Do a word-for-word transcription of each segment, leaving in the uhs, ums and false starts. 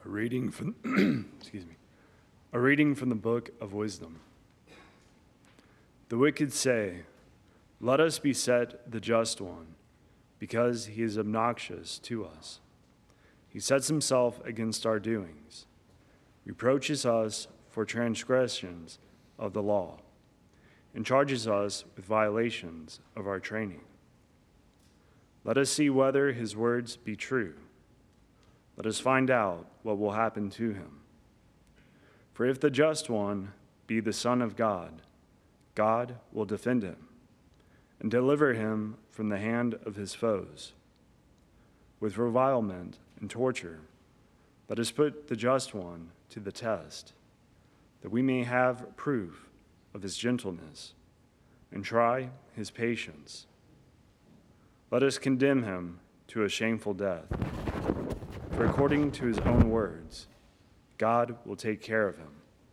A reading from excuse me. A reading from the book of wisdom. The wicked say, "Let us beset the just one, because he is obnoxious to us. He sets himself against our doings, reproaches us for transgressions of the law, and charges us with violations of our training. Let us see whether his words be true. Let us find out what will happen to him. For if the just one be the Son of God, God will defend him and deliver him from the hand of his foes. With revilement and torture, let us put the just one to the test, that we may have proof of his gentleness and try his patience. Let us condemn him to a shameful death, for according to his own words, God will take care of him."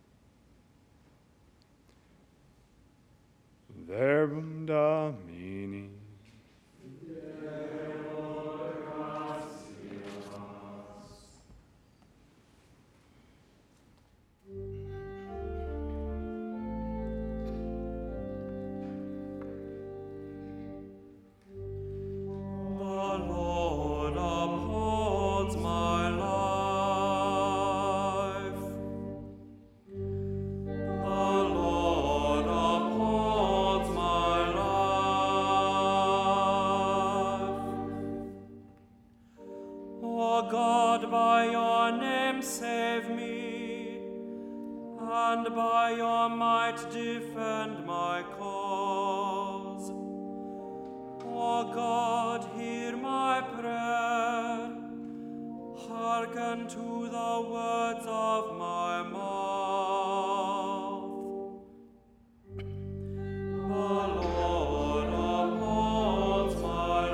Verbum Domini. God, by your name save me, and by your might defend my cause. O God, hear my prayer, hearken to the words of my mouth. The Lord upholds my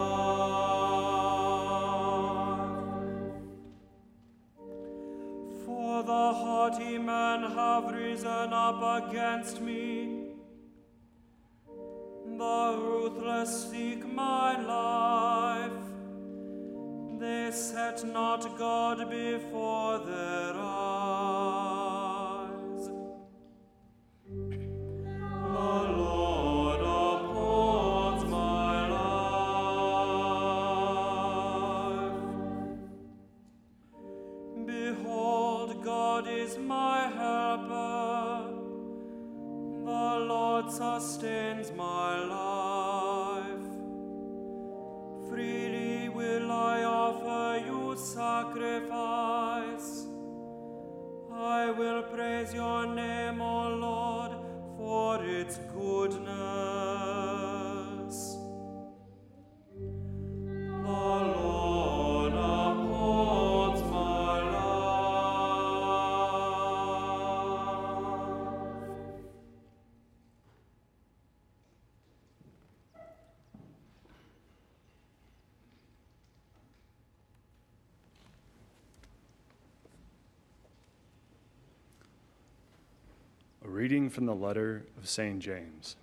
The haughty men have risen up against me. The ruthless seek my life. They set not God before their eyes. The Lord upholds my life. Behold, God is my helper. The Lord sustains my life. Freely will I offer you sacrifice. I will praise your name, O Lord, for its goodness. The Lord upholds my A reading from the letter of Saint James.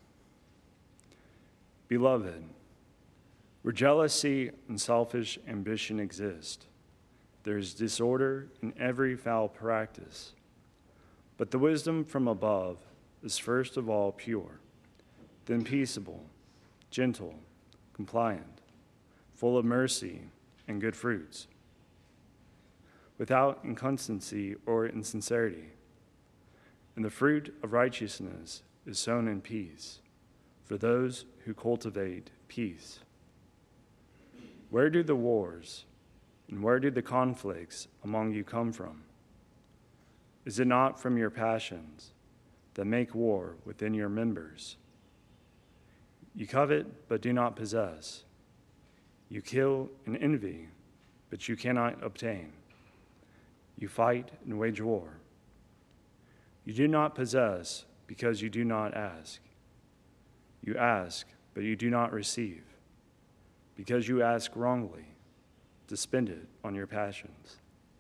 Beloved, where jealousy and selfish ambition exist, there is disorder in every foul practice. But the wisdom from above is first of all pure, then peaceable, gentle, compliant, full of mercy and good fruits, without inconstancy or insincerity. And the fruit of righteousness is sown in peace for those who cultivate peace. Where do the wars and where do the conflicts among you come from? Is it not from your passions that make war within your members? You covet but do not possess. You kill and envy, but you cannot obtain. You fight and wage war. You do not possess because you do not ask. You ask, but you do not receive, because you ask wrongly, to spend it on your passions.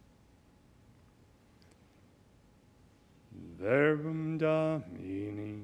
Verbum Domini.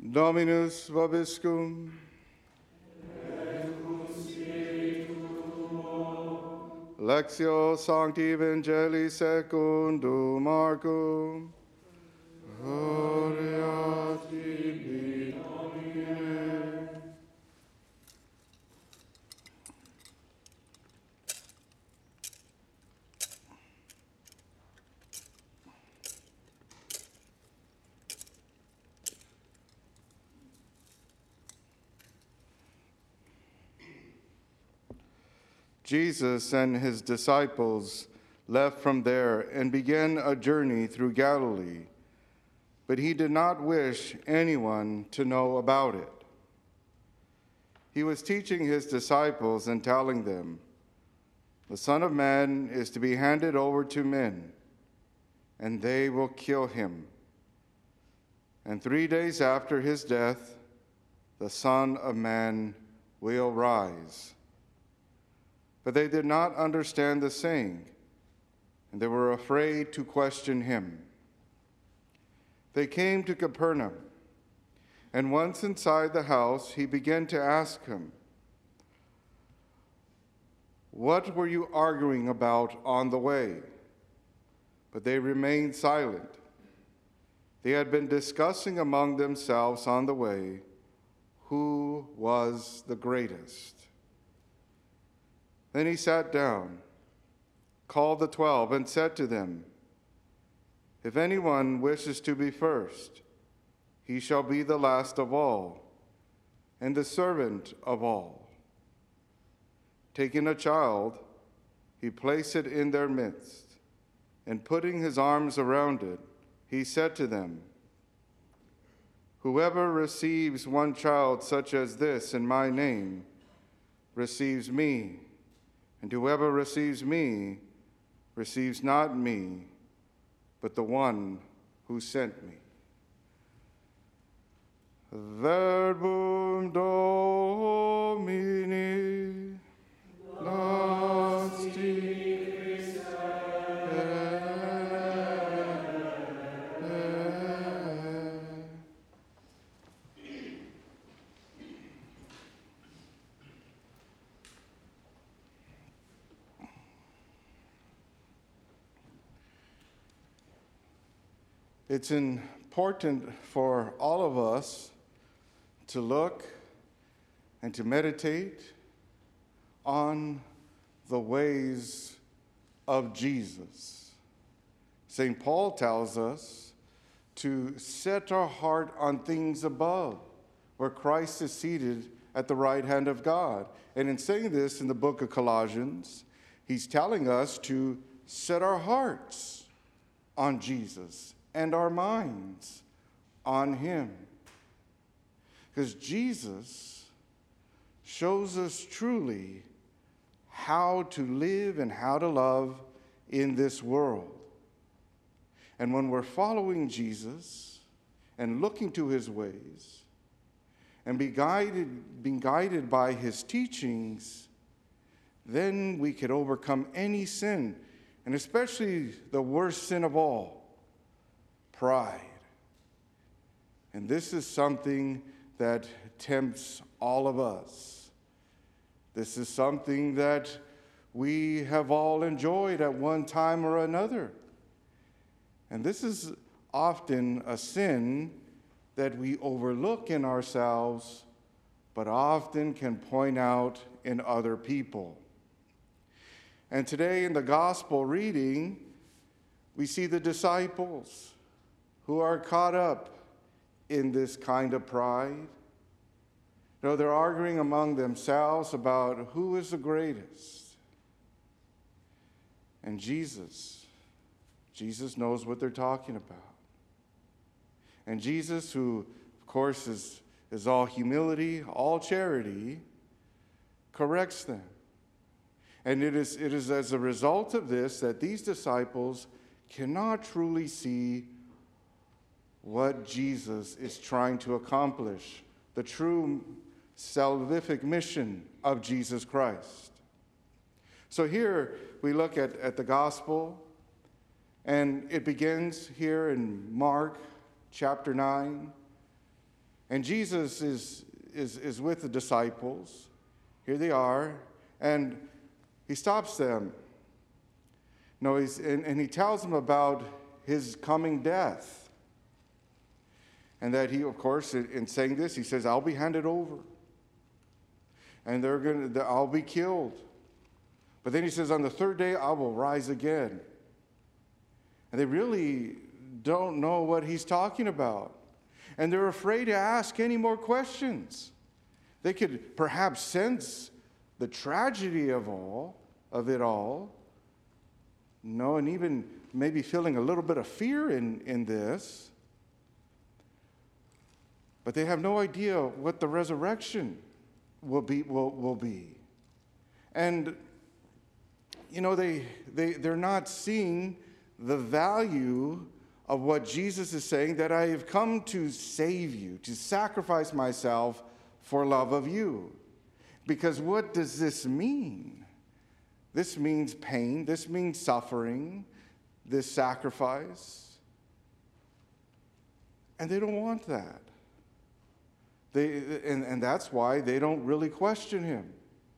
Dominus vobiscum. Lectio Sancti Evangelii secundum Marcum. Gloria tibi, Domine. Jesus and his disciples left from there and began a journey through Galilee, but he did not wish anyone to know about it. He was teaching his disciples and telling them, "The Son of Man is to be handed over to men, and they will kill him. And three days after his death, the Son of Man will rise." But they did not understand the saying, and they were afraid to question him. They came to Capernaum, and once inside the house, he began to ask him, "What were you arguing about on the way?" But they remained silent. They had been discussing among themselves on the way who was the greatest. Then he sat down, called the twelve, and said to them, "If anyone wishes to be first, he shall be the last of all, and the servant of all." Taking a child, he placed it in their midst, and putting his arms around it, he said to them, "Whoever receives one child such as this in my name receives me. And whoever receives me receives not me, but the one who sent me." Verbum Domini. Nosti. It's important for all of us to look and to meditate on the ways of Jesus. Saint Paul tells us to set our heart on things above, where Christ is seated at the right hand of God. And in saying this in the book of Colossians, he's telling us to set our hearts on Jesus and our minds on him. Because Jesus shows us truly how to live and how to love in this world. And when we're following Jesus and looking to his ways and be guided, being guided by his teachings, then we could overcome any sin, and especially the worst sin of all, pride. And this is something that tempts all of us. This is something that we have all enjoyed at one time or another. And this is often a sin that we overlook in ourselves, but often can point out in other people. And today in the gospel reading, we see the disciples who are caught up in this kind of pride. You know, they're arguing among themselves about who is the greatest. And Jesus, Jesus knows what they're talking about. And Jesus, who, of course, is, is all humility, all charity, corrects them. And it is, it is as a result of this that these disciples cannot truly see what Jesus is trying to accomplish, the true salvific mission of Jesus Christ. So here we look at, at the gospel, and it begins here in Mark chapter nine. And Jesus is, is, is with the disciples. Here they are. And he stops them. No, he's, and, and he tells them about his coming death. And that he, of course, in, in saying this, he says, I'll be handed over. And they're going to, I'll be killed. But then he says, on the third day, I will rise again. And they really don't know what he's talking about. And they're afraid to ask any more questions. They could perhaps sense the tragedy of all, of it all. No, and even maybe feeling a little bit of fear in, in this. But they have no idea what the resurrection will be. Will, will be. And, you know, they, they, they're not seeing the value of what Jesus is saying, that I have come to save you, to sacrifice myself for love of you. Because what does this mean? This means pain. This means suffering. This sacrifice. And they don't want that. They, and, and that's why they don't really question him.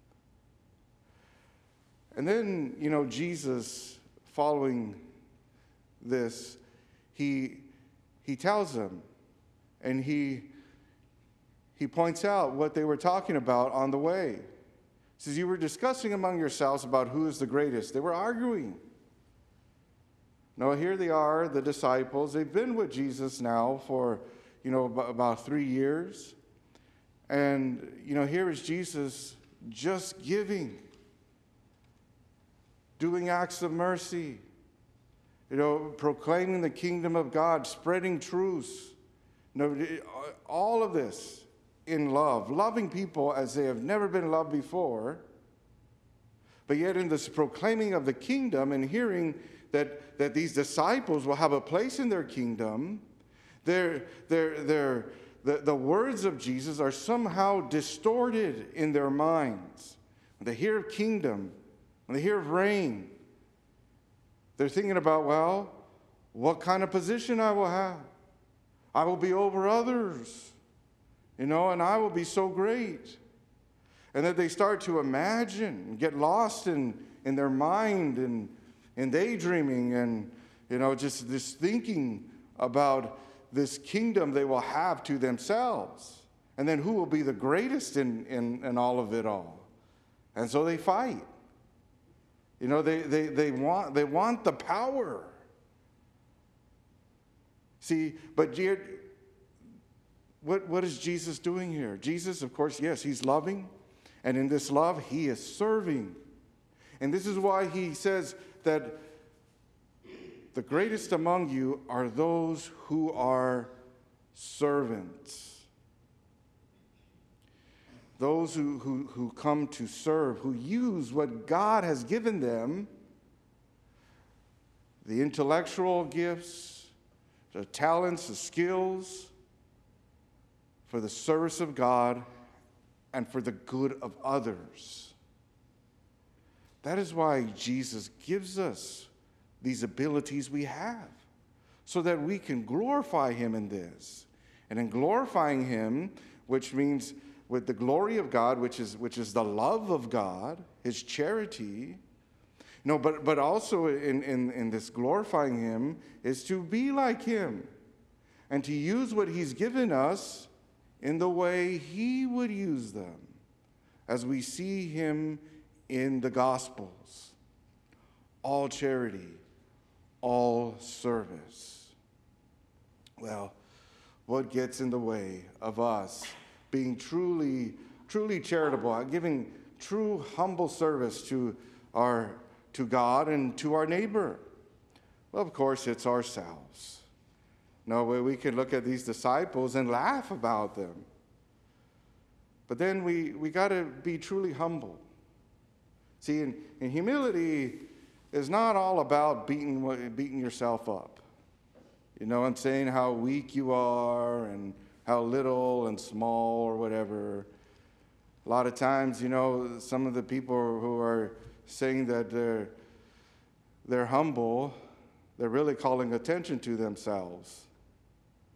And then, you know, Jesus, following this, he, he tells them, and he, he points out what they were talking about on the way. He says, you were discussing among yourselves about who is the greatest. They were arguing. Now, here they are, the disciples. They've been with Jesus now for, you know, about three years. And, you know, here is Jesus just giving, doing acts of mercy, you know, proclaiming the kingdom of God, spreading truth. You know, all of this in love, loving people as they have never been loved before. But yet in this proclaiming of the kingdom and hearing that, that these disciples will have a place in their kingdom, they're, they're, they're, the, the words of Jesus are somehow distorted in their minds. When they hear of kingdom, when they hear of reign, they're thinking about, well, what kind of position I will have. I will be over others, you know, and I will be so great. And then they start to imagine and get lost in, in their mind and in daydreaming and, you know, just this thinking about this kingdom they will have to themselves. And then who will be the greatest in, in, in all of it all. And so they fight. You know, they, they, they, want, they want the power. See, but what, what is Jesus doing here? Jesus, of course, yes, he's loving. And in this love, he is serving. And this is why he says that the greatest among you are those who are servants. Those who, who, who come to serve, who use what God has given them, the intellectual gifts, the talents, the skills, for the service of God and for the good of others. That is why Jesus gives us these abilities we have, so that we can glorify him in this. And in glorifying him, which means with the glory of God, which is which is the love of God, his charity. No, but but also in, in, in this glorifying him is to be like him and to use what he's given us in the way he would use them, as we see him in the Gospels. All charity, all service. Well, what gets in the way of us being truly, truly charitable, giving true humble service to our, to God and to our neighbor? Well, of course, it's ourselves. No way we can look at these disciples and laugh about them. But then we, we got to be truly humble. See, in, in humility is not all about beating, beating yourself up. You know, and saying how weak you are and how little and small or whatever. A lot of times, you know, some of the people who are saying that they're, they're humble, they're really calling attention to themselves.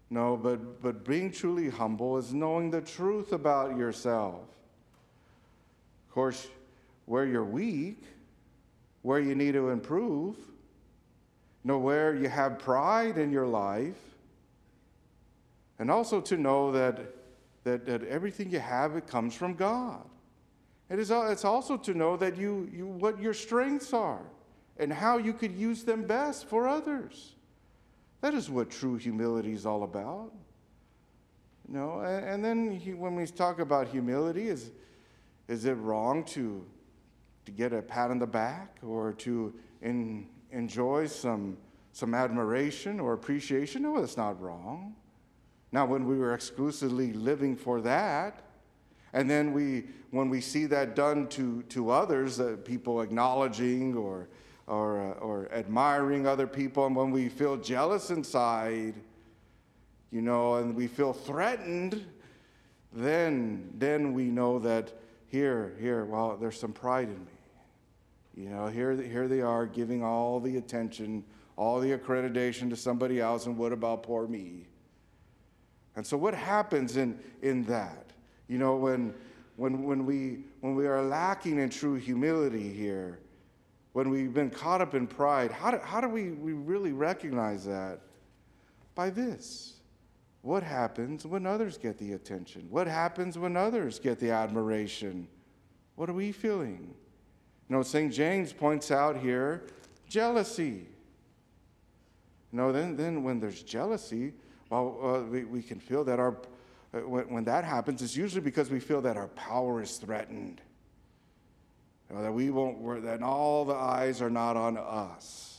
No, but, but being truly humble is knowing the truth about yourself. Of course, where you're weak, where you need to improve, you know, where you have pride in your life, and also to know that, that, that everything you have, it comes from God. It is, it's also to know that you, you what your strengths are and how you could use them best for others. That is what true humility is all about. You know, and, and then he, when we talk about humility, is, is it wrong to, to get a pat on the back or to in, enjoy some, some admiration or appreciation? No, it's not wrong. Now, when we were exclusively living for that, and then we, when we see that done to, to others, uh, people acknowledging or, or, uh, or admiring other people, and when we feel jealous inside, you know, and we feel threatened, then, then we know that here, here, well, there's some pride in me. You know, here, here they are giving all the attention, all the accreditation to somebody else, and what about poor me? And so what happens in, in that? You know, when, when, when, we, when we are lacking in true humility here, when we've been caught up in pride, how do, how do we, we really recognize that? By this. What happens when others get the attention? What happens when others get the admiration? What are we feeling? You know, Saint James points out here, jealousy. You know, then, then when there's jealousy, well, uh, we, we can feel that our, uh, when, when that happens, it's usually because we feel that our power is threatened. You know, that we won't, we're, that all the eyes are not on us.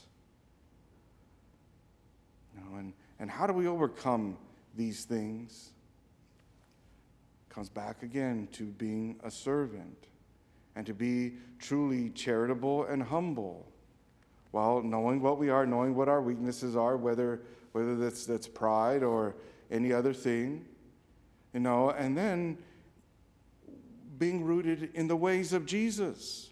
You know, and, and how do we overcome these things? It comes back again to being a servant and to be truly charitable and humble, while knowing what we are, knowing what our weaknesses are, whether whether that's, that's pride or any other thing, you know, and then being rooted in the ways of Jesus.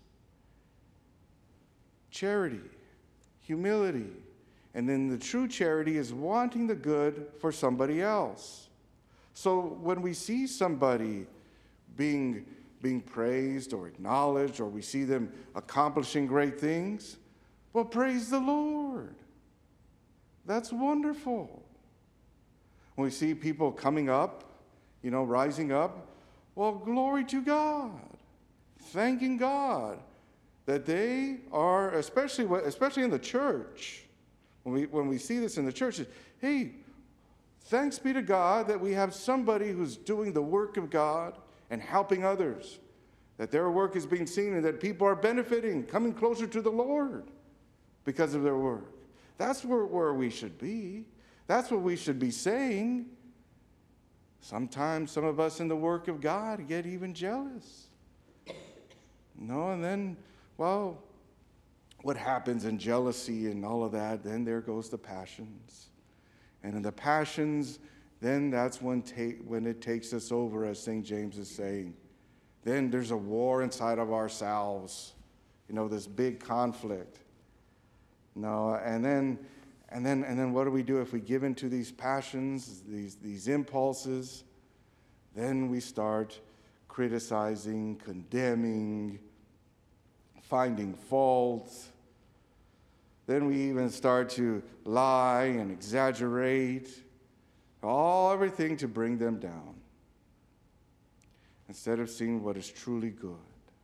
Charity, humility, and then the true charity is wanting the good for somebody else. So when we see somebody being, being praised or acknowledged, or we see them accomplishing great things, well, praise the Lord. That's wonderful. When we see people coming up, you know, rising up, well, glory to God. Thanking God that they are, especially, especially in the church, when we, when we see this in the church, hey, thanks be to God that we have somebody who's doing the work of God and helping others, that their work is being seen and that people are benefiting, coming closer to the Lord because of their work. That's where, where we should be. That's what we should be saying. Sometimes some of us in the work of God get even jealous. No, and then, well, what happens in jealousy and all of that, then there goes the passions. And in the passions, then that's when, ta- when it takes us over, as Saint James is saying. Then there's a war inside of ourselves, you know, this big conflict. No, and then, and then, and then, what do we do if we give into these passions, these these impulses? Then we start criticizing, condemning, finding faults. Then we even start to lie and exaggerate, all everything to bring them down, instead of seeing what is truly good.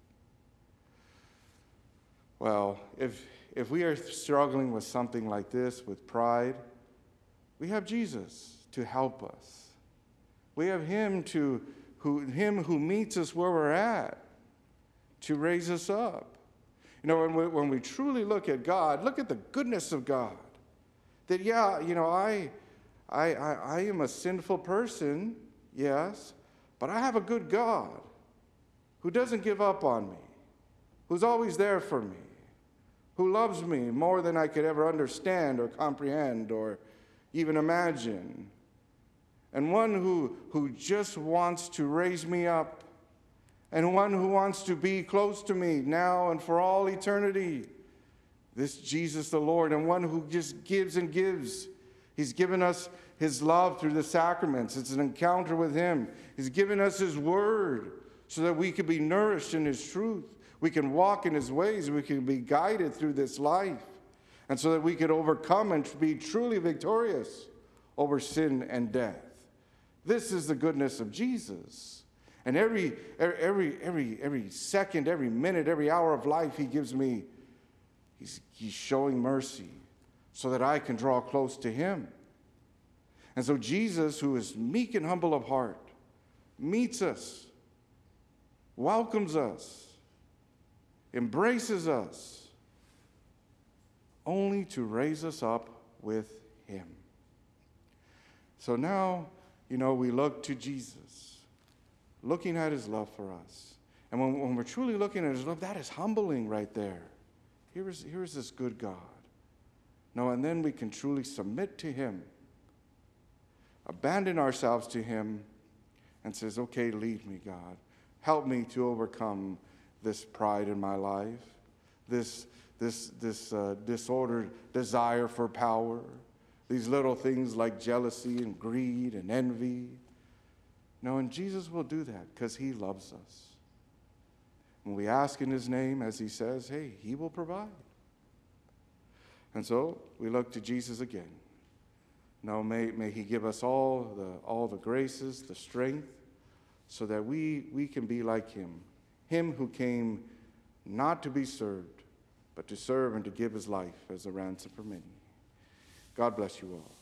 Well, if If we are struggling with something like this, with pride, we have Jesus to help us. We have him, to, who, him who meets us where we're at, to raise us up. You know, when we, when we truly look at God, look at the goodness of God. That, yeah, you know, I, I, I, I am a sinful person, yes, but I have a good God who doesn't give up on me, who's always there for me, who loves me more than I could ever understand or comprehend or even imagine, and one who, who just wants to raise me up, and one who wants to be close to me now and for all eternity. This Jesus the Lord, and one who just gives and gives. He's given us his love through the sacraments. It's an encounter with him. He's given us his word so that we can be nourished in his truth. We can walk in his ways. We can be guided through this life. And so that we could overcome and be truly victorious over sin and death. This is the goodness of Jesus. And every, every, every, every second, every minute, every hour of life he gives me, he's, he's showing mercy so that I can draw close to him. And so Jesus, who is meek and humble of heart, meets us, welcomes us, embraces us, only to raise us up with him. So now, you know, we look to Jesus, looking at his love for us. And when, when we're truly looking at his love, that is humbling right there. Here is, here is this good God. No, and then we can truly submit to him, abandon ourselves to him, and says, okay, lead me, God. Help me to overcome this pride in my life, this, this, this uh, disordered desire for power, these little things like jealousy and greed and envy. No, and Jesus will do that because he loves us. When we ask in his name, as he says, hey, he will provide. And so we look to Jesus again. Now may, may he give us all the, all the graces, the strength, so that we, we can be like him. Him who came not to be served, but to serve and to give his life as a ransom for many. God bless you all.